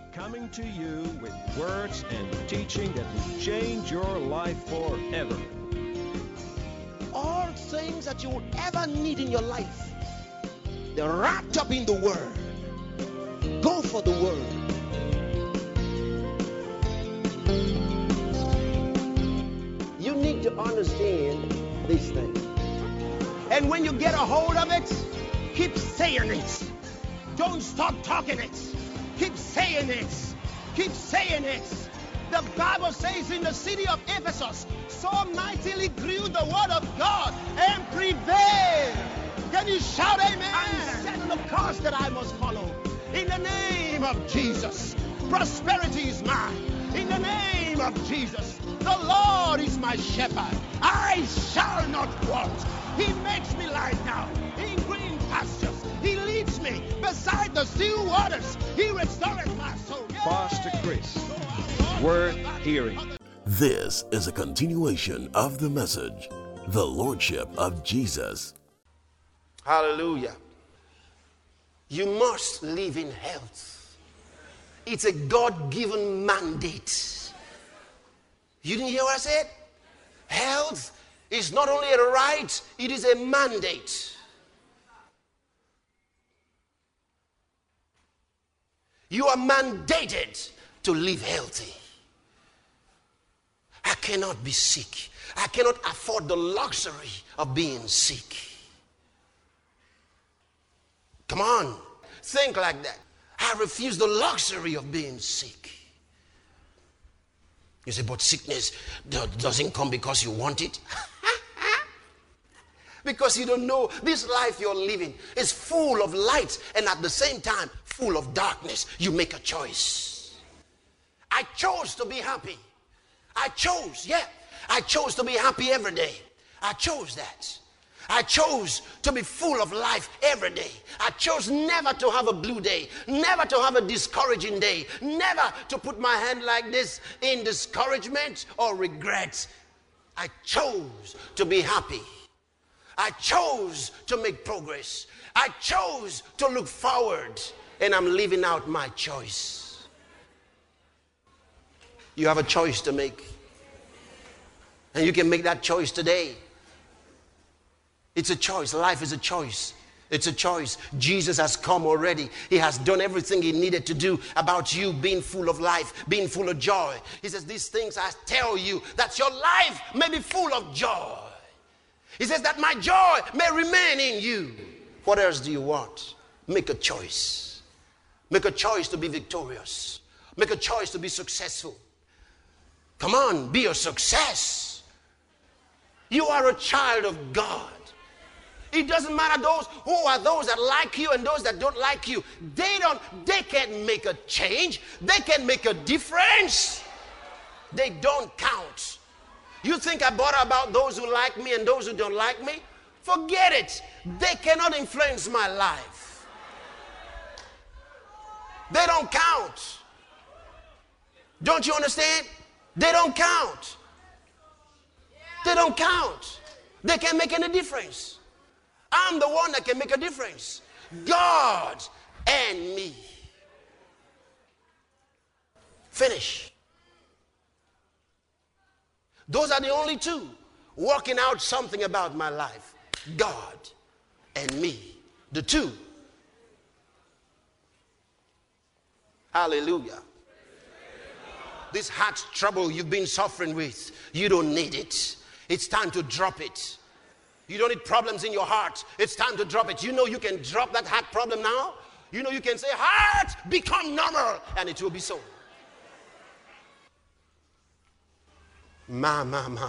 coming to you with words and teaching that will change your life forever. All things that you will ever need in your life, they're wrapped up in the Word. Go for the Word. You need to understand these things. And when you get a hold of it, keep saying it. Don't stop talking it. Keep saying it. Keep saying it. The Bible says in the city of Ephesus, so mightily grew the word of God and prevailed. Can you shout amen? And set the course that I must follow. In the name of Jesus, prosperity is mine. In the name of Jesus, the Lord is my shepherd. I shall not want. He makes me lie down in green pastures. He leads me beside the still waters. He restores my soul. Pastor Chris, worth hearing. This is a continuation of the message, the Lordship of Jesus. Hallelujah. You must live in health. It's a God-given mandate. You didn't hear what I said? Health is not only a right, it is a mandate. You are mandated to live healthy. I cannot be sick. I cannot afford the luxury of being sick. Come on, think like that. I refuse the luxury of being sick. You say, but sickness doesn't come because you want it. Because you don't know this life you're living is full of light and at the same time full of darkness. You make a choice. I chose to be happy. I chose to be happy every day. I chose that. I chose to be full of life every day. I chose never to have a blue day, never to have a discouraging day, never to put my hand like this in discouragement or regret. I chose to be happy. I chose to make progress. I chose to look forward, and I'm living out my choice. You have a choice to make, and you can make that choice today. It's a choice. Life is a choice. It's a choice. Jesus has come already. He has done everything he needed to do about you being full of life, being full of joy. He says, these things I tell you, that your life may be full of joy. He says that my joy may remain in you. What else do you want? Make a choice. Make a choice to be victorious. Make a choice to be successful. Come on, be a success. You are a child of God. It doesn't matter who are those that like you and those that don't like you. They can't make a change. They can't make a difference. They don't count. You think I bother about those who like me and those who don't like me? Forget it. They cannot influence my life. They don't count. Don't you understand? They don't count. They don't count. They can't make any difference. I'm the one that can make a difference. God and me. Finish. Those are the only two working out something about my life. God and me. The two. Hallelujah. This heart trouble you've been suffering with, you don't need it. It's time to drop it. You don't need problems in your heart. It's time to drop it. You know you can drop that heart problem now. You know you can say, heart, become normal, and it will be so. Ma.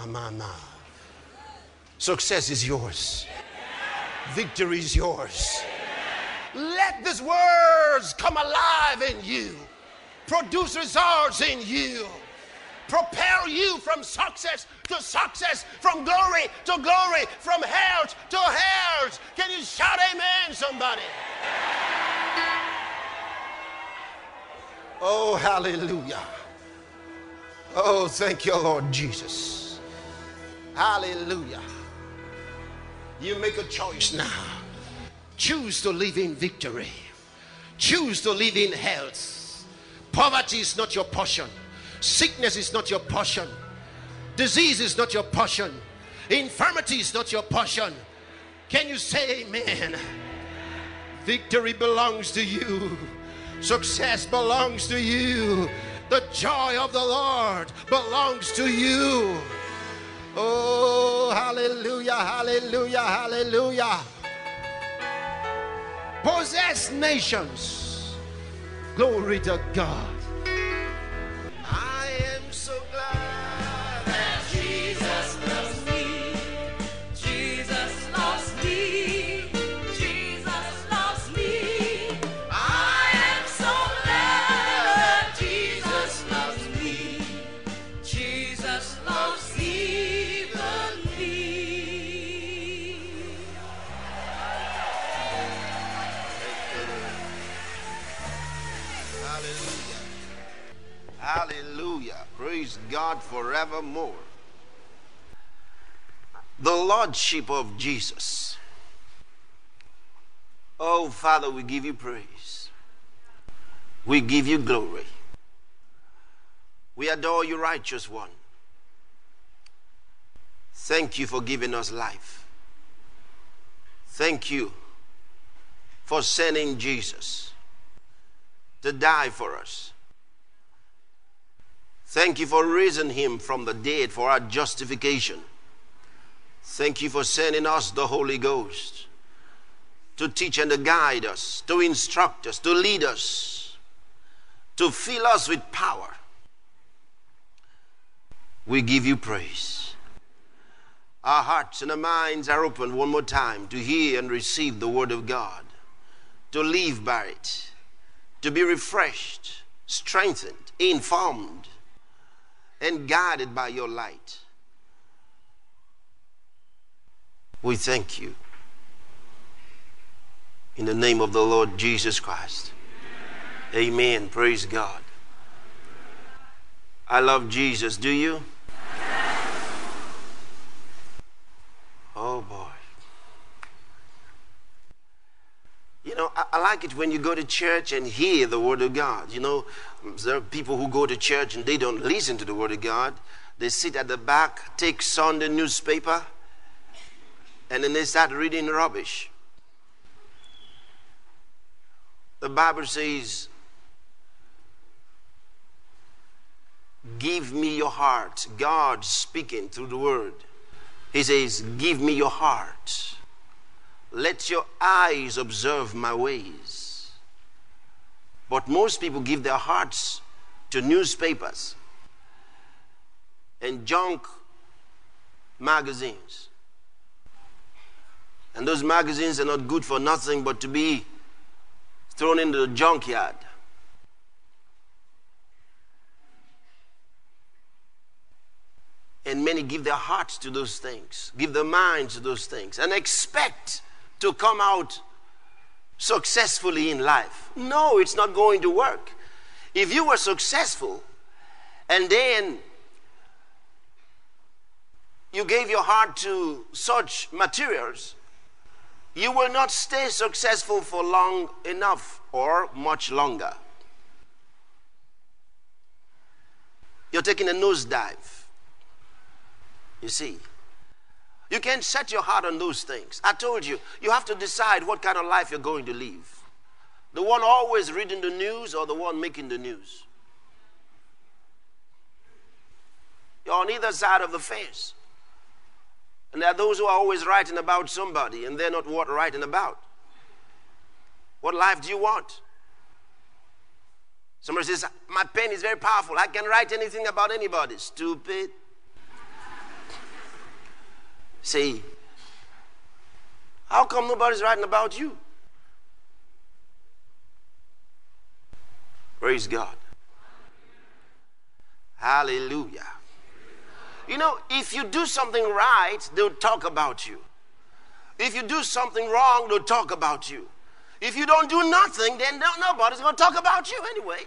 Success is yours. Victory is yours. Let these words come alive in you. Produce results in you. Propel you from success to success, from glory to glory, from health to health. Can you shout amen, somebody? Oh, hallelujah. Oh, thank you, Lord Jesus. Hallelujah. You make a choice now. Choose to live in victory. Choose to live in health. Poverty is not your portion. Sickness is not your portion. Disease is not your portion. Infirmity is not your portion. Can you say amen? Victory belongs to you. Success belongs to you. The joy of the Lord belongs to you. Oh, hallelujah, hallelujah, hallelujah. Possess nations. Glory to God. I am so glad that Jesus loves me. Jesus loves me. Jesus loves me. I am so glad that Jesus loves me. Jesus loves even me. Hallelujah. Hallelujah. Praise God forevermore. The Lordship of Jesus. Oh, Father, we give you praise. We give you glory. We adore you, righteous one. Thank you for giving us life. Thank you for sending Jesus to die for us. Thank you for raising him from the dead for our justification. Thank you for sending us the Holy Ghost to teach and to guide us, to instruct us, to lead us, to fill us with power. We give you praise. Our hearts and our minds are open one more time to hear and receive the word of God, to live by it, to be refreshed, strengthened, informed, and guided by your light. We thank you. In the name of the Lord Jesus Christ. Amen. Praise God. I love Jesus. Do you? Oh boy. You know, I like it when you go to church and hear the word of God. You know, there are people who go to church and they don't listen to the word of God. They sit at the back, take Sunday newspaper, and then they start reading rubbish. The Bible says, give me your heart. God speaking through the word. He says, give me your heart. Let your eyes observe my ways. But most people give their hearts to newspapers and junk magazines. And those magazines are not good for nothing but to be thrown into the junkyard. And many give their hearts to those things, give their minds to those things, and expect to come out successfully in life. No, it's not going to work. If you were successful and then you gave your heart to such materials, you will not stay successful for long enough or much longer. You're taking a nosedive. You see, you can't set your heart on those things. I told you, you have to decide what kind of life you're going to live. The one always reading the news or the one making the news. You're on either side of the fence. And there are those who are always writing about somebody and they're not worth writing about. What life do you want? Somebody says, my pen is very powerful. I can write anything about anybody. Stupid. See, how come nobody's writing about you? Praise God. Hallelujah. You know, if you do something right, they'll talk about you. If you do something wrong, they'll talk about you. If you don't do nothing, then nobody's going to talk about you anyway.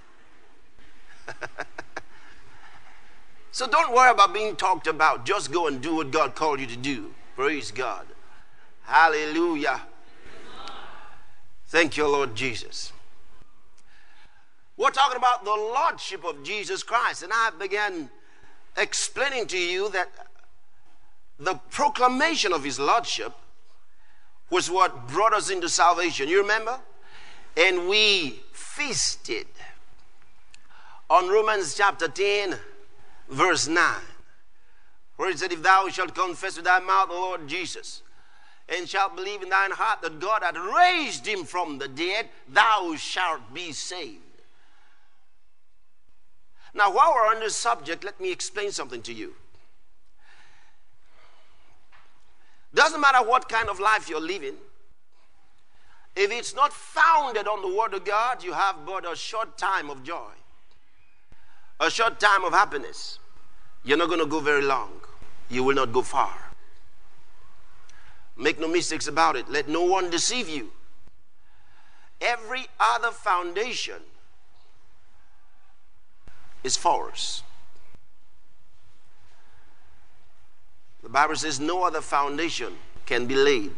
So don't worry about being talked about. Just go and do what God called you to do. Praise God. Hallelujah. Thank you, Lord Jesus. We're talking about the Lordship of Jesus Christ. And I began explaining to you that the proclamation of his Lordship was what brought us into salvation. You remember? And we feasted on Romans chapter 10, verse 9, where it said, if thou shalt confess with thy mouth the Lord Jesus, and shalt believe in thine heart that God hath raised him from the dead, thou shalt be saved. Now, while we're on this subject, let me explain something to you. Doesn't matter what kind of life you're living, if it's not founded on the Word of God, you have but a short time of joy, a short time of happiness. You're not going to go very long. You will not go far. Make no mistakes about it. Let no one deceive you. Every other foundation is false. The Bible says no other foundation can be laid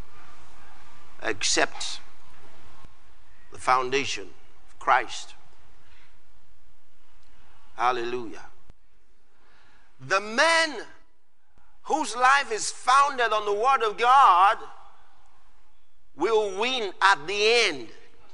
except the foundation of Christ. Hallelujah. The man whose life is founded on the Word of God will win at the end.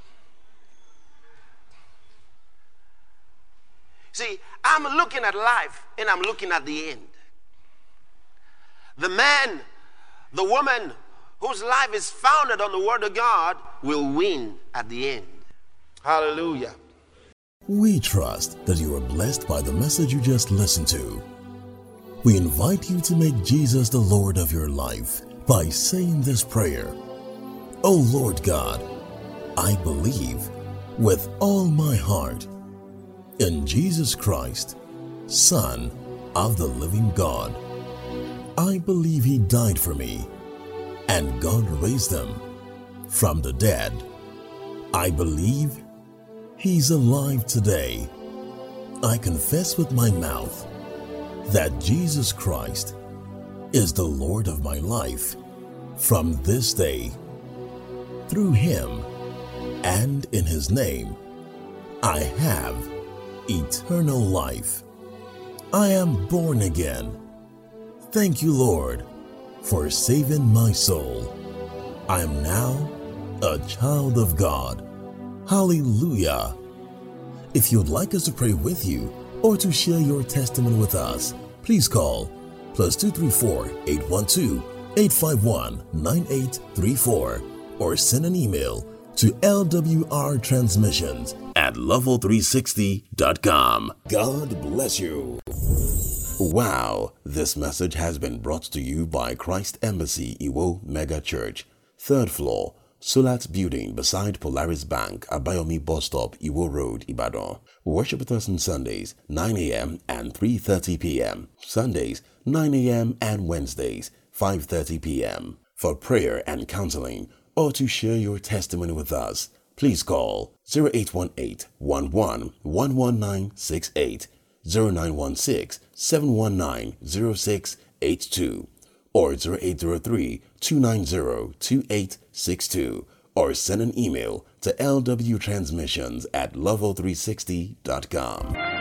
See, I'm looking at life and I'm looking at the end. The man, the woman whose life is founded on the Word of God will win at the end. Hallelujah. We trust that you are blessed by the message you just listened to. We invite you to make Jesus the Lord of your life by saying this prayer. O Lord God, I believe with all my heart in Jesus Christ, Son of the living God. I believe he died for me and God raised him from the dead. I believe he's alive today. I confess with my mouth that Jesus Christ is the Lord of my life from this day. Through him and in his name, I have eternal life. I am born again. Thank you, Lord, for saving my soul. I am now a child of God. Hallelujah. If you'd like us to pray with you or to share your testimony with us, please call +234 812 851 9834 or send an email to lwrtransmissions@level360.com. God bless you. Wow, this message has been brought to you by Christ Embassy Iwo Mega Church, 3rd floor, Solat Building beside Polaris Bank, Abayomi Bus Stop, Iwo Road, Ibadan. Worship with us on Sundays, 9 a.m. and 3:30 p.m. Sundays, 9 a.m. and Wednesdays, 5:30 p.m. For prayer and counseling or to share your testimony with us, please call 0818-11-11968, 0916-719-0682, or 0803-290-2862, or send an email to lwtransmissions@level360.com.